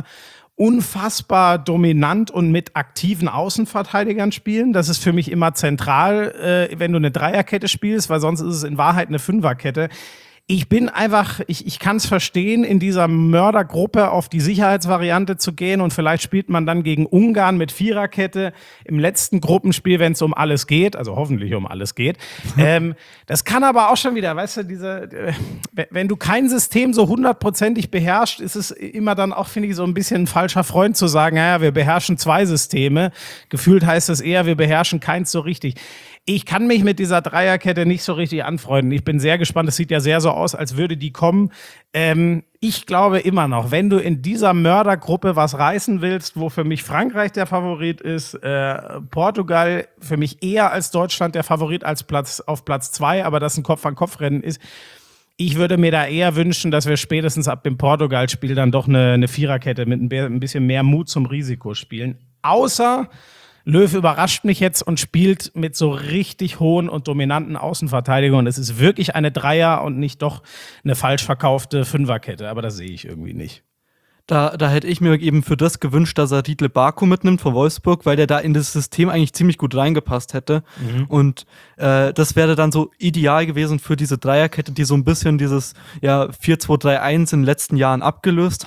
unfassbar dominant und mit aktiven Außenverteidigern spielen. Das ist für mich immer zentral, äh, wenn du eine Dreierkette spielst, weil sonst ist es in Wahrheit eine Fünferkette. Ich bin einfach, ich, ich kann es verstehen, in dieser Mördergruppe auf die Sicherheitsvariante zu gehen und vielleicht spielt man dann gegen Ungarn mit Viererkette im letzten Gruppenspiel, wenn es um alles geht, also hoffentlich um alles geht. ähm, das kann aber auch schon wieder, weißt du, diese, äh, wenn du kein System so hundertprozentig beherrschst, ist es immer dann auch, finde ich, so ein bisschen ein falscher Freund zu sagen, naja, wir beherrschen zwei Systeme. Gefühlt heißt es eher, wir beherrschen keins so richtig. Ich kann mich mit dieser Dreierkette nicht so richtig anfreunden. Ich bin sehr gespannt. Es sieht ja sehr so aus, als würde die kommen. Ähm, ich glaube immer noch, wenn du in dieser Mördergruppe was reißen willst, wo für mich Frankreich der Favorit ist, äh, Portugal für mich eher als Deutschland der Favorit als Platz auf Platz zwei, aber das ein Kopf-an-Kopf-Rennen ist. Ich würde mir da eher wünschen, dass wir spätestens ab dem Portugal-Spiel dann doch eine, eine Viererkette mit ein bisschen mehr Mut zum Risiko spielen. Außer Löw überrascht mich jetzt und spielt mit so richtig hohen und dominanten Außenverteidigungen. Es ist wirklich eine Dreier- und nicht doch eine falsch verkaufte Fünferkette. Aber das sehe ich irgendwie nicht. Da, da hätte ich mir eben für das gewünscht, dass er Dietl Baku mitnimmt von Wolfsburg, weil der da in das System eigentlich ziemlich gut reingepasst hätte. Mhm. Und äh, das wäre dann so ideal gewesen für diese Dreierkette, die so ein bisschen dieses ja, vier zwei drei eins in den letzten Jahren abgelöst hat.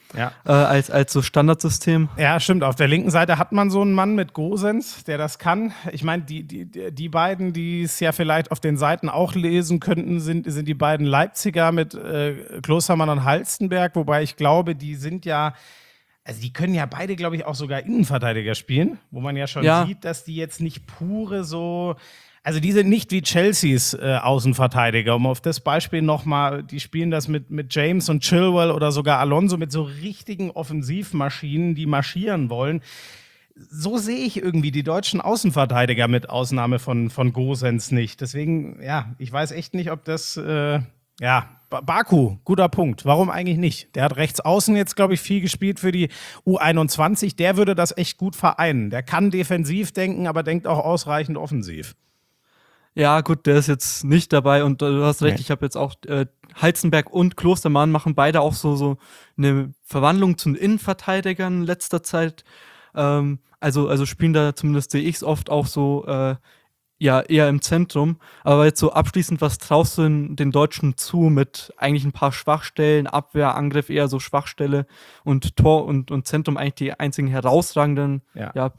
Ja. äh, als, als so Standardsystem. Ja, stimmt. Auf der linken Seite hat man so einen Mann mit Gosens, der das kann. Ich meine, die, die, die beiden, die es ja vielleicht auf den Seiten auch lesen könnten, sind, sind die beiden Leipziger mit äh, Klostermann und Halstenberg, wobei ich glaube, die sind ja, also die können ja beide, glaube ich, auch sogar Innenverteidiger spielen, wo man ja schon Ja. sieht, dass die jetzt nicht pure so. Also die sind nicht wie Chelseas äh, Außenverteidiger, um auf das Beispiel nochmal, die spielen das mit, mit James und Chilwell oder sogar Alonso mit so richtigen Offensivmaschinen, die marschieren wollen. So sehe ich irgendwie die deutschen Außenverteidiger mit Ausnahme von, von Gosens nicht. Deswegen, ja, ich weiß echt nicht, ob das, äh, ja, ba- Baku, guter Punkt. Warum eigentlich nicht? Der hat rechts außen jetzt, glaube ich, viel gespielt für die U einundzwanzig. Der würde das echt gut vereinen. Der kann defensiv denken, aber denkt auch ausreichend offensiv. Ja, gut, der ist jetzt nicht dabei und äh, du hast recht, Nee. ich habe jetzt auch äh, Heizenberg und Klostermann machen beide auch so, so eine Verwandlung zu den Innenverteidigern in letzter Zeit. Ähm, also, also spielen da zumindest sehe ich es oft auch so äh, ja eher im Zentrum. Aber jetzt so abschließend, was traust du den, den Deutschen zu mit eigentlich ein paar Schwachstellen, Abwehr, Angriff eher so Schwachstelle und Tor und, und Zentrum eigentlich die einzigen herausragenden, Ja. ja,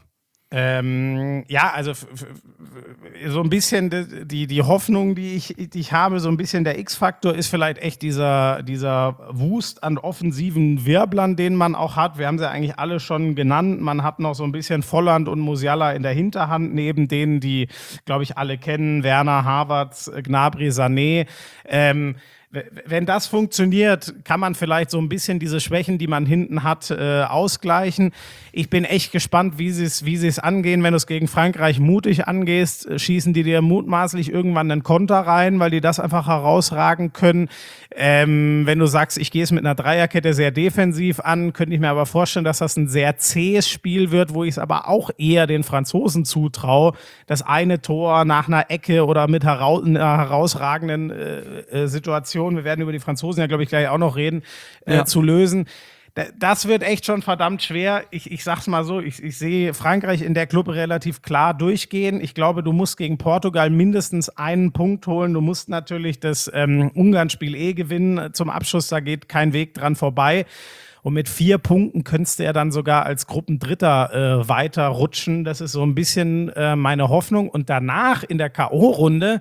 Ähm, ja, also f- f- f- so ein bisschen die, die, die Hoffnung, die ich, die ich habe, so ein bisschen der X-Faktor ist vielleicht echt dieser, dieser Wust an offensiven Wirblern, den man auch hat. Wir haben sie eigentlich alle schon genannt. Man hat noch so ein bisschen Volland und Musiala in der Hinterhand, neben denen, die, glaube ich, alle kennen, Werner, Havertz, Gnabry, Sané. Ähm, w- Wenn das funktioniert, kann man vielleicht so ein bisschen diese Schwächen, die man hinten hat, äh, ausgleichen. Ich bin echt gespannt, wie sie es wie sie es angehen. Wenn du es gegen Frankreich mutig angehst, äh, schießen die dir mutmaßlich irgendwann einen Konter rein, weil die das einfach herausragen können. Ähm, wenn du sagst, ich gehe es mit einer Dreierkette sehr defensiv an, könnte ich mir aber vorstellen, dass das ein sehr zähes Spiel wird, wo ich es aber auch eher den Franzosen zutraue, das eine Tor nach einer Ecke oder mit herau einer herausragenden äh, äh, Situation, wir werden über die Franzosen ja, glaube ich, gleich auch noch reden, äh, Ja. zu lösen. Da- Das wird echt schon verdammt schwer. Ich, ich sag's mal so, ich, ich sehe Frankreich in der Gruppe relativ klar durchgehen. Ich glaube, du musst gegen Portugal mindestens einen Punkt holen. Du musst natürlich das ähm, Ungarn-Spiel eh gewinnen. Zum Abschluss, da geht kein Weg dran vorbei. Und mit vier Punkten könntest du ja dann sogar als Gruppendritter äh, weiterrutschen. Das ist so ein bisschen äh, meine Hoffnung. Und danach in der K O-Runde,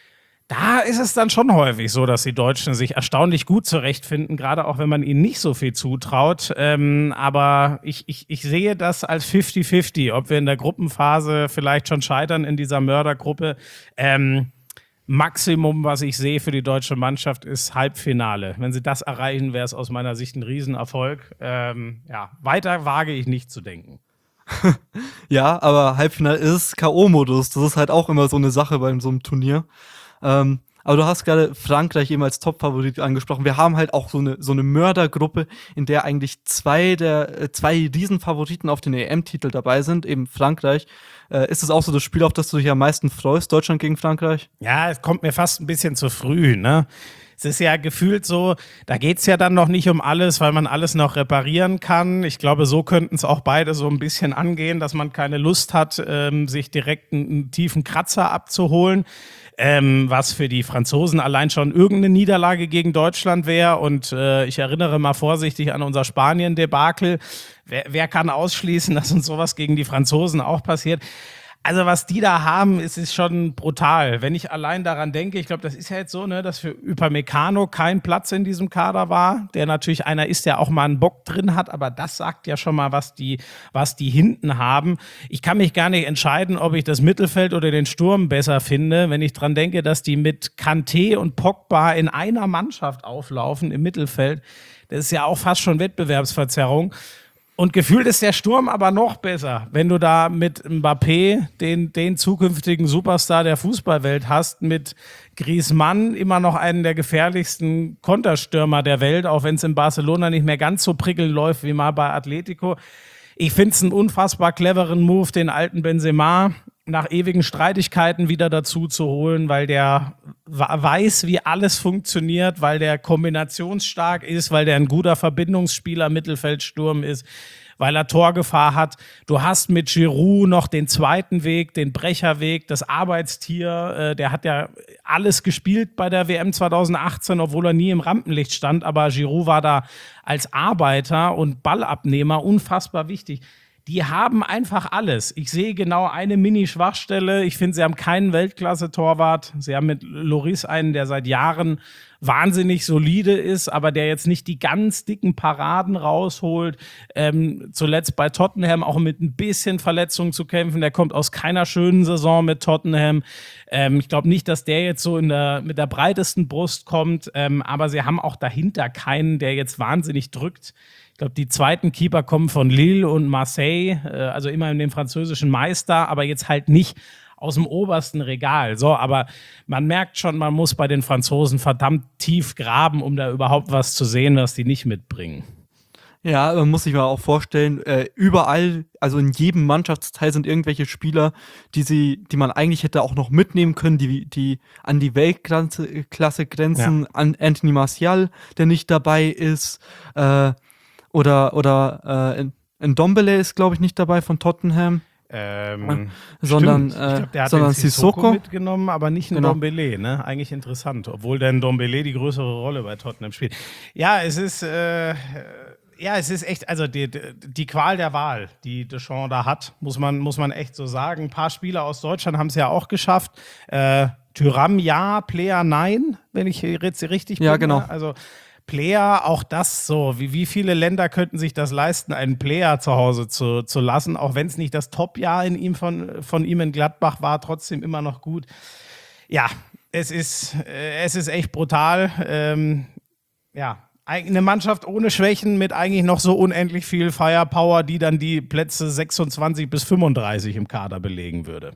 da ist es dann schon häufig so, dass die Deutschen sich erstaunlich gut zurechtfinden, gerade auch wenn man ihnen nicht so viel zutraut. Ähm, aber ich, ich, ich sehe das als fifty fifty, ob wir in der Gruppenphase vielleicht schon scheitern in dieser Mördergruppe. Ähm, Maximum, was ich sehe für die deutsche Mannschaft, ist Halbfinale. Wenn sie das erreichen, wäre es aus meiner Sicht ein Riesenerfolg. Ähm, ja, weiter wage ich nicht zu denken. Ja, aber Halbfinale ist K O-Modus. Das ist halt auch immer so eine Sache bei so einem Turnier. Ähm, aber du hast gerade Frankreich eben als Top-Favorit angesprochen. Wir haben halt auch so eine, so eine Mördergruppe, in der eigentlich zwei der äh, zwei Riesenfavoriten auf den E M-Titel dabei sind, eben Frankreich. Äh, ist es auch so das Spiel, auf das du dich am meisten freust, Deutschland gegen Frankreich? Ja, es kommt mir fast ein bisschen zu früh, ne? Es ist ja gefühlt so, da geht es ja dann noch nicht um alles, weil man alles noch reparieren kann. Ich glaube, so könnten es auch beide so ein bisschen angehen, dass man keine Lust hat, ähm, sich direkt einen, einen tiefen Kratzer abzuholen. Ähm, was für die Franzosen allein schon irgendeine Niederlage gegen Deutschland wäre. Und äh, ich erinnere mal vorsichtig an unser Spanien-Debakel. Wer, wer kann ausschließen, dass uns sowas gegen die Franzosen auch passiert? Also was die da haben, ist, ist schon brutal. Wenn ich allein daran denke, ich glaube, das ist ja jetzt so, ne, dass für Upamecano kein Platz in diesem Kader war, der natürlich einer ist, der auch mal einen Bock drin hat, aber das sagt ja schon mal, was die, was die hinten haben. Ich kann mich gar nicht entscheiden, ob ich das Mittelfeld oder den Sturm besser finde, wenn ich dran denke, dass die mit Kanté und Pogba in einer Mannschaft auflaufen im Mittelfeld. Das ist ja auch fast schon Wettbewerbsverzerrung. Und gefühlt ist der Sturm aber noch besser, wenn du da mit Mbappé den, den zukünftigen Superstar der Fußballwelt hast, mit Griezmann immer noch einen der gefährlichsten Konterstürmer der Welt, auch wenn es in Barcelona nicht mehr ganz so prickelnd läuft wie mal bei Atletico. Ich finde es einen unfassbar cleveren Move, den alten Benzema nach ewigen Streitigkeiten wieder dazu zu holen, weil der weiß, wie alles funktioniert, weil der kombinationsstark ist, weil der ein guter Verbindungsspieler Mittelfeldsturm ist, weil er Torgefahr hat. Du hast mit Giroud noch den zweiten Weg, den Brecherweg, das Arbeitstier. Äh, der hat ja alles gespielt bei der W M zwanzig achtzehn, obwohl er nie im Rampenlicht stand. Aber Giroud war da als Arbeiter und Ballabnehmer unfassbar wichtig. Die haben einfach alles. Ich sehe genau eine Mini-Schwachstelle. Ich finde, sie haben keinen Weltklasse-Torwart. Sie haben mit Lloris einen, der seit Jahren wahnsinnig solide ist, aber der jetzt nicht die ganz dicken Paraden rausholt. Ähm, zuletzt bei Tottenham auch mit ein bisschen Verletzungen zu kämpfen. Der kommt aus keiner schönen Saison mit Tottenham. Ähm, ich glaube nicht, dass der jetzt so in der, mit der breitesten Brust kommt, ähm, aber sie haben auch dahinter keinen, der jetzt wahnsinnig drückt. Ich glaube, die zweiten Keeper kommen von Lille und Marseille, äh, also immerhin dem französischen Meister, aber jetzt halt nicht aus dem obersten Regal. So, aber man merkt schon, man muss bei den Franzosen verdammt tief graben, um da überhaupt was zu sehen, was die nicht mitbringen. Ja, man muss sich mal auch vorstellen, äh, überall, also in jedem Mannschaftsteil sind irgendwelche Spieler, die sie, die man eigentlich hätte auch noch mitnehmen können, die, die an die Weltklasse Klasse grenzen, ja. An Anthony Martial, der nicht dabei ist, äh, Oder, oder äh, Ndombele ist, glaube ich, nicht dabei von Tottenham. Ähm, sondern, ich glaub, der hat äh, sondern den Sissoko, Sissoko mitgenommen, aber nicht genau. Ndombele, ne? Eigentlich interessant, obwohl der Ndombele die größere Rolle bei Tottenham spielt. Ja, es ist, äh, ja, es ist echt, also die, die Qual der Wahl, die Deschamps da hat, muss man, muss man echt so sagen. Ein paar Spieler aus Deutschland haben es ja auch geschafft. Äh, Thuram ja, Player nein, wenn ich jetzt richtig bin. Ja, genau. Ne? Also Player, auch das so, wie, wie viele Länder könnten sich das leisten, einen Player zu Hause zu, zu lassen, auch wenn es nicht das Top-Jahr in ihm von, von ihm in Gladbach war, trotzdem immer noch gut. Ja, es ist, äh, es ist echt brutal. Ähm, ja, eine Mannschaft ohne Schwächen mit eigentlich noch so unendlich viel Firepower, die dann die Plätze sechsundzwanzig bis fünfunddreißig im Kader belegen würde.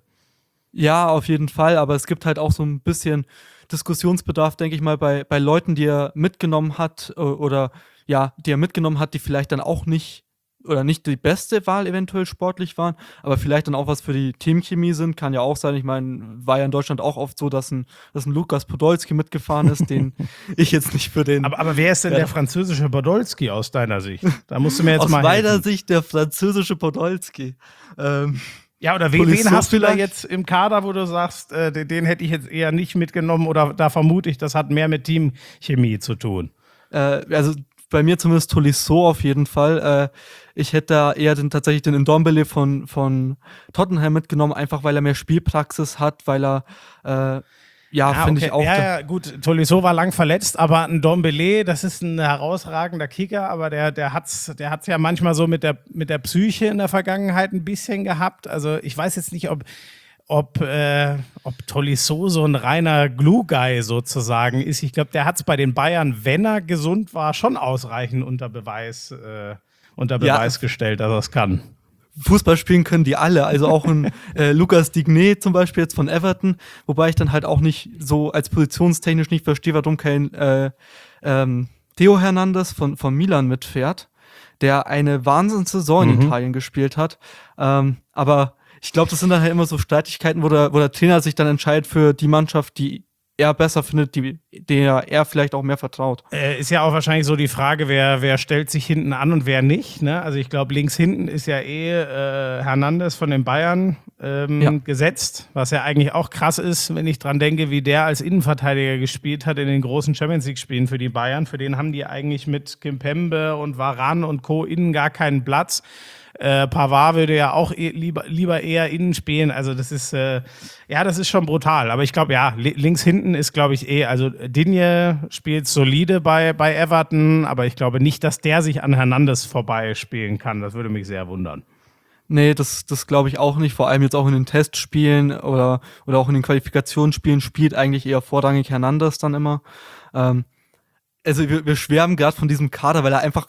Ja, auf jeden Fall, aber es gibt halt auch so ein bisschen Diskussionsbedarf, denke ich mal, bei, bei Leuten, die er mitgenommen hat oder ja, die er mitgenommen hat, die vielleicht dann auch nicht oder nicht die beste Wahl eventuell sportlich waren, aber vielleicht dann auch was für die Teamchemie sind, kann ja auch sein. Ich meine, war ja in Deutschland auch oft so, dass ein, dass ein Lukas Podolski mitgefahren ist, den ich jetzt nicht für den... Aber, aber wer ist denn ja, der französische Podolski aus deiner Sicht? Da musst du mir jetzt aus mal Aus meiner helfen. Sicht der französische Podolski. Ähm... Ja, oder wen, wen hast du da jetzt im Kader, wo du sagst, äh, den, den hätte ich jetzt eher nicht mitgenommen oder da vermute ich, das hat mehr mit Teamchemie zu tun? Äh, also bei mir zumindest Tolisso auf jeden Fall. Äh, ich hätte da eher den, tatsächlich den Ndombele von, von Tottenham mitgenommen, einfach weil er mehr Spielpraxis hat, weil er äh, Ja, ja, finde okay. ich auch. Ja, ja, gut, Tolisso war lang verletzt, aber ein Ndombele, das ist ein herausragender Kicker, aber der, der hat's, der hat's ja manchmal so mit der, mit der Psyche in der Vergangenheit ein bisschen gehabt. Also ich weiß jetzt nicht, ob, ob, äh, ob Tolisso so ein reiner Glue-Guy sozusagen ist. Ich glaube, der hat es bei den Bayern, wenn er gesund war, schon ausreichend unter Beweis, äh, unter Beweis ja. gestellt, dass er es kann. Fußball spielen können die alle, also auch ein äh, Lucas Digne zum Beispiel jetzt von Everton, wobei ich dann halt auch nicht so als positionstechnisch nicht verstehe, warum kein äh, ähm, Theo Hernandez von, von Milan mitfährt, der eine Wahnsinnssaison in Mhm. Italien gespielt hat, ähm, aber ich glaube, das sind dann halt immer so Streitigkeiten, wo der, wo der Trainer sich dann entscheidet für die Mannschaft, die er besser findet, die, der er vielleicht auch mehr vertraut. Äh, ist ja auch wahrscheinlich so die Frage, wer, wer stellt sich hinten an und wer nicht. Ne? Also ich glaube, links hinten ist ja eh äh, Hernandez von den Bayern ähm, Ja. gesetzt, was ja eigentlich auch krass ist, wenn ich dran denke, wie der als Innenverteidiger gespielt hat in den großen Champions-League-Spielen für die Bayern. Für den haben die eigentlich mit Kimpembe und Varane und Co. innen gar keinen Platz. Äh, Pavard würde ja auch eh, lieber, lieber eher innen spielen. Also das ist, äh, ja, das ist schon brutal. Aber ich glaube, ja, li- links hinten ist, glaube ich, eh, also Digne spielt solide bei, bei Everton, aber ich glaube nicht, dass der sich an Hernandez vorbeispielen kann. Das würde mich sehr wundern. Nee, das, das glaube ich auch nicht. Vor allem jetzt auch in den Testspielen oder, oder auch in den Qualifikationsspielen spielt eigentlich eher vorrangig Hernandez dann immer. Ähm, also wir, wir schwärmen gerade von diesem Kader, weil er einfach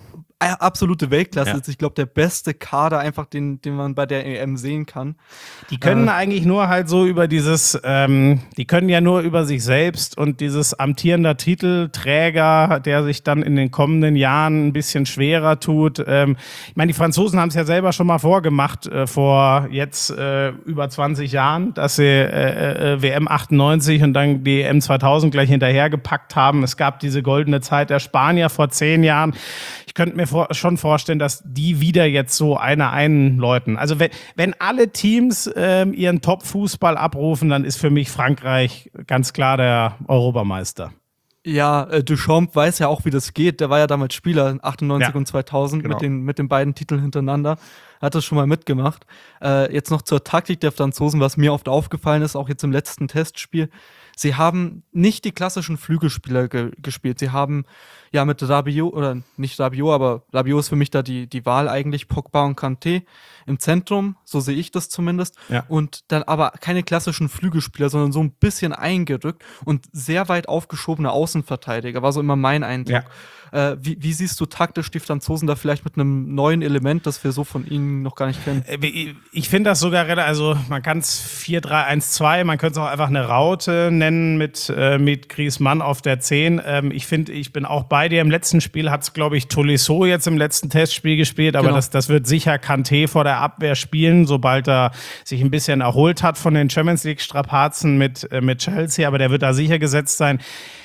absolute Weltklasse Ja. ist. Ich glaube, der beste Kader einfach, den, den man bei der E M sehen kann. Die können Äh. eigentlich nur halt so über dieses, ähm, die können ja nur über sich selbst und dieses amtierender Titelträger, der sich dann in den kommenden Jahren ein bisschen schwerer tut. Ähm, ich meine, die Franzosen haben es ja selber schon mal vorgemacht, äh, vor jetzt äh, über zwanzig Jahren, dass sie äh, äh, W M achtundneunzig und dann die E M zweitausend gleich hinterhergepackt haben. Es gab diese goldene Zeit der Spanier vor zehn Jahren. Ich könnte mir mir vor, schon vorstellen, dass die wieder jetzt so eine einläuten. Also wenn, wenn alle Teams ähm, ihren Top-Fußball abrufen, dann ist für mich Frankreich ganz klar der Europameister. Ja, äh, Deschamps weiß ja auch, wie das geht. Der war ja damals Spieler, achtundneunzig Ja, und zweitausend, genau. mit den, mit den beiden Titeln hintereinander. Hat das schon mal mitgemacht. Äh, jetzt noch zur Taktik der Franzosen, was mir oft aufgefallen ist, auch jetzt im letzten Testspiel. Sie haben nicht die klassischen Flügelspieler ge- gespielt. Sie haben ja mit Rabiot, oder nicht Rabiot, aber Rabiot ist für mich da die, die Wahl eigentlich, Pogba und Kanté im Zentrum, so sehe ich das zumindest. Ja. Und dann aber keine klassischen Flügelspieler, sondern so ein bisschen eingerückt und sehr weit aufgeschobene Außenverteidiger, war so immer mein Eindruck. Äh, wie, wie siehst du taktisch die Franzosen da vielleicht mit einem neuen Element, das wir so von ihnen noch gar nicht kennen? Ich, ich finde das sogar, rela- also man kann es vier drei eins zwei, man könnte es auch einfach eine Raute nennen mit, äh, mit Griezmann auf der zehn. Ähm, ich finde, ich bin auch bei dir. Im letzten Spiel hat es, glaube ich, Tolisso jetzt im letzten Testspiel gespielt, aber Genau. das, das wird sicher Kanté vor der Abwehr spielen, sobald er sich ein bisschen erholt hat von den Champions League-Strapazen mit, äh, mit Chelsea, aber der wird da sicher gesetzt sein.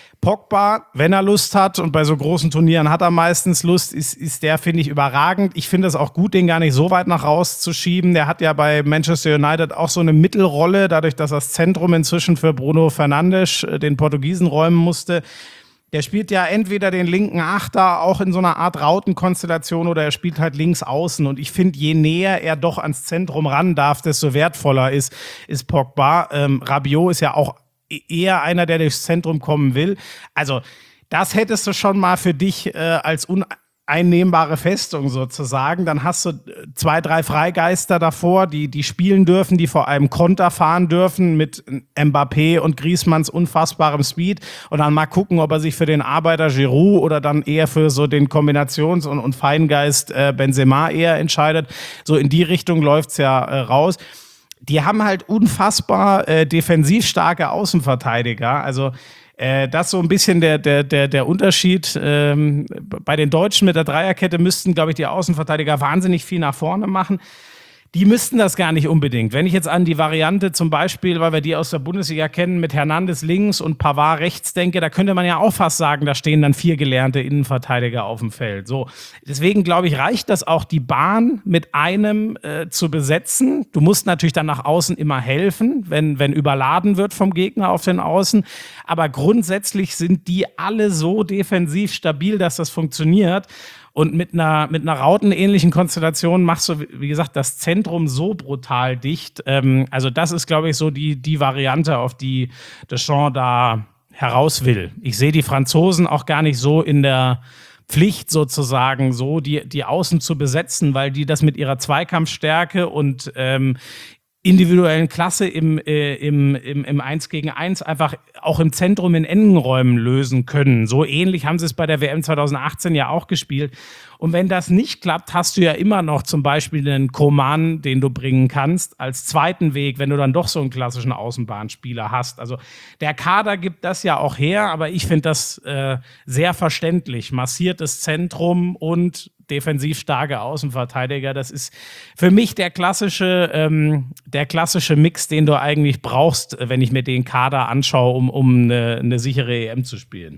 Pogba, wenn er Lust hat, und bei so großen Turnieren hat er meistens Lust, ist, ist der, finde ich, überragend. Ich finde es auch gut, den gar nicht so weit nach rauszuschieben. Der hat ja bei Manchester United auch so eine Mittelrolle, dadurch, dass das Zentrum inzwischen für Bruno Fernandes, äh, den Portugiesen, räumen musste. Der spielt ja entweder den linken Achter auch in so einer Art Rautenkonstellation oder er spielt halt links außen. Und ich finde, je näher er doch ans Zentrum ran darf, desto wertvoller ist, ist Pogba. Ähm, Rabiot ist ja auch eher einer, der durchs Zentrum kommen will. Also das hättest du schon mal für dich äh, als uneinnehmbare Festung sozusagen. Dann hast du zwei, drei Freigeister davor, die, die spielen dürfen, die vor allem Konter fahren dürfen mit Mbappé und Griezmanns unfassbarem Speed. Und dann mal gucken, ob er sich für den Arbeiter Giroud oder dann eher für so den Kombinations- und, und Feingeist äh, Benzema eher entscheidet. So in die Richtung läuft's ja äh, raus. Die haben halt unfassbar äh, defensiv starke Außenverteidiger. Also äh, das ist so ein bisschen der, der, der, der Unterschied. Ähm, bei den Deutschen mit der Dreierkette müssten, glaube ich, die Außenverteidiger wahnsinnig viel nach vorne machen. Die müssten das gar nicht unbedingt. Wenn ich jetzt an die Variante zum Beispiel, weil wir die aus der Bundesliga kennen, mit Hernandez links und Pavard rechts denke, da könnte man ja auch fast sagen, da stehen dann vier gelernte Innenverteidiger auf dem Feld. So, deswegen glaube ich, reicht das auch, die Bahn mit einem äh, zu besetzen. Du musst natürlich dann nach außen immer helfen, wenn, wenn überladen wird vom Gegner auf den Außen. Aber grundsätzlich sind die alle so defensiv stabil, dass das funktioniert. Und mit einer, mit einer rautenähnlichen Konstellation machst du, wie gesagt, das Zentrum so brutal dicht. Ähm, also das ist, glaube ich, so die, die Variante, auf die Deschamps da heraus will. Ich sehe die Franzosen auch gar nicht so in der Pflicht sozusagen, so die, die Außen zu besetzen, weil die das mit ihrer Zweikampfstärke und ähm, individuellen Klasse im, äh, im, im, im eins gegen eins einfach auch im Zentrum in engen Räumen lösen können. So ähnlich haben sie es bei der W M zweitausendachtzehn ja auch gespielt. Und wenn das nicht klappt, hast du ja immer noch zum Beispiel einen Coman, den du bringen kannst, als zweiten Weg, wenn du dann doch so einen klassischen Außenbahnspieler hast. Also der Kader gibt das ja auch her, aber ich finde das äh, sehr verständlich. Massiertes Zentrum und defensiv starke Außenverteidiger, das ist für mich der klassische, ähm, der klassische Mix, den du eigentlich brauchst, wenn ich mir den Kader anschaue, um, um eine, eine sichere E M zu spielen.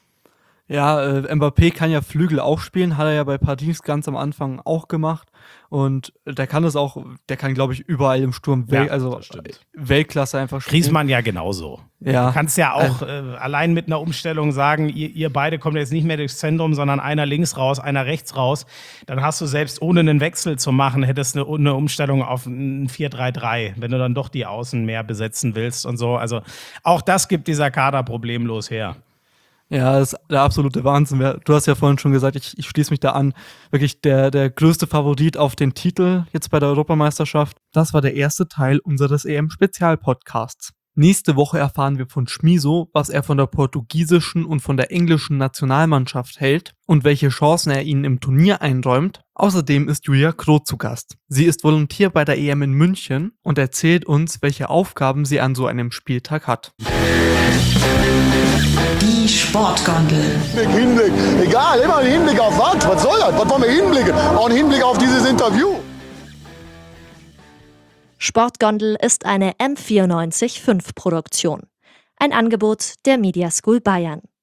Ja, äh, Mbappé kann ja Flügel auch spielen, hat er ja bei Paris ganz am Anfang auch gemacht. Und der kann das auch, der kann, glaube ich, überall im Sturm, Wel- Ja, also das stimmt. Weltklasse einfach spielen. Griezmann ja genauso. Ja. Du kannst ja auch äh, allein mit einer Umstellung sagen, ihr, ihr beide kommt jetzt nicht mehr durchs Zentrum, sondern einer links raus, einer rechts raus. Dann hast du selbst ohne einen Wechsel zu machen, hättest eine, eine Umstellung auf ein vier drei drei, wenn du dann doch die Außen mehr besetzen willst und so. Also auch das gibt dieser Kader problemlos her. Ja, das ist der absolute Wahnsinn. Du hast ja vorhin schon gesagt, ich, ich schließe mich da an. Wirklich der, der größte Favorit auf den Titel jetzt bei der Europameisterschaft. Das war der erste Teil unseres E M-Spezialpodcasts. Nächste Woche erfahren wir von Schmiso, was er von der portugiesischen und von der englischen Nationalmannschaft hält und welche Chancen er ihnen im Turnier einräumt. Außerdem ist Julia Kroh zu Gast. Sie ist Volontier bei der E M in München und erzählt uns, welche Aufgaben sie an so einem Spieltag hat. Die Sportgondel. Hinblick, Hinblick. Egal, immer ein Hinblick auf was? Was soll das? Was wollen wir hinblicken? Auch ein Hinblick auf dieses Interview. Sportgondel ist eine M vierundneunzig Komma fünf Produktion. Ein Angebot der Media School Bayern.